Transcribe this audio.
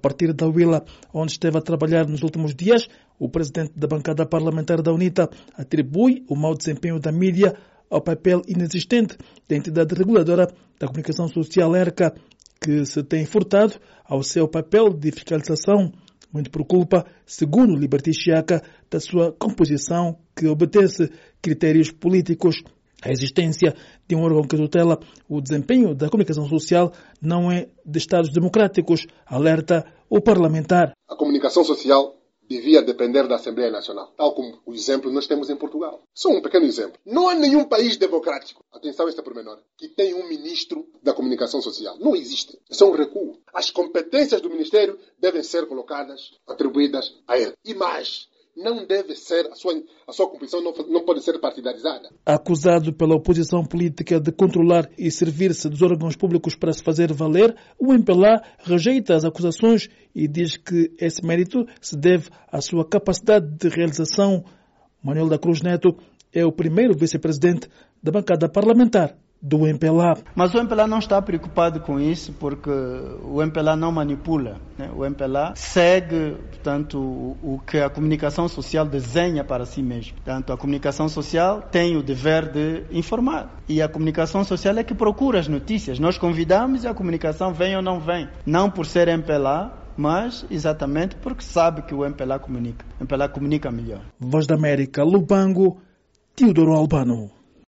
partir da Huila, onde esteve a trabalhar nos últimos dias, o presidente da bancada parlamentar da UNITA atribui o mau desempenho da mídia ao papel inexistente da entidade reguladora da comunicação social ERCA, que se tem furtado ao seu papel de fiscalização, muito por culpa, segundo Liberty Chiaka, da sua composição que obedece critérios políticos. A existência de um órgão que tutela o desempenho da comunicação social não é de Estados democráticos, alerta o parlamentar. A comunicação social devia depender da Assembleia Nacional, tal como o exemplo nós temos em Portugal. Só um pequeno exemplo. Não há nenhum país democrático, atenção a este pormenor, que tenha um ministro da comunicação social. Não existe. Isso é um recuo. As competências do Ministério devem ser colocadas, atribuídas a ele. E mais, não deve ser, a sua composição não pode ser partidarizada. Acusado pela oposição política de controlar e servir-se dos órgãos públicos para se fazer valer, o MPLA rejeita as acusações e diz que esse mérito se deve à sua capacidade de realização. Manuel da Cruz Neto é o primeiro vice-presidente da bancada parlamentar do MPLA. Mas o MPLA não está preocupado com isso porque o MPLA não manipula, né? O MPLA segue, portanto, o que a comunicação social desenha para si mesmo. Portanto, a comunicação social tem o dever de informar. E a comunicação social é que procura as notícias. Nós convidamos e a comunicação vem ou não vem. Não por ser MPLA, mas exatamente porque sabe que o MPLA comunica. O MPLA comunica melhor. Voz da América, Lubango, Teodoro Albano.